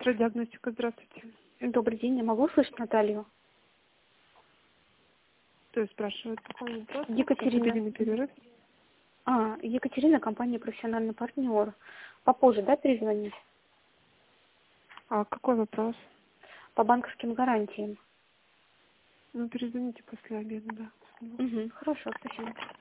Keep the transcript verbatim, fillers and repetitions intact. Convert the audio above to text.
Электродиагностика, здравствуйте. Добрый день, я могу услышать Наталью? Кто спрашивает, по какому вопросу? Екатерина. Уходили на перерыв. А, Екатерина, компания «Профессиональный партнер». Попозже, да, перезвонить? А какой вопрос? По банковским гарантиям. Ну, перезвоните после обеда, да. Угу, хорошо, спасибо.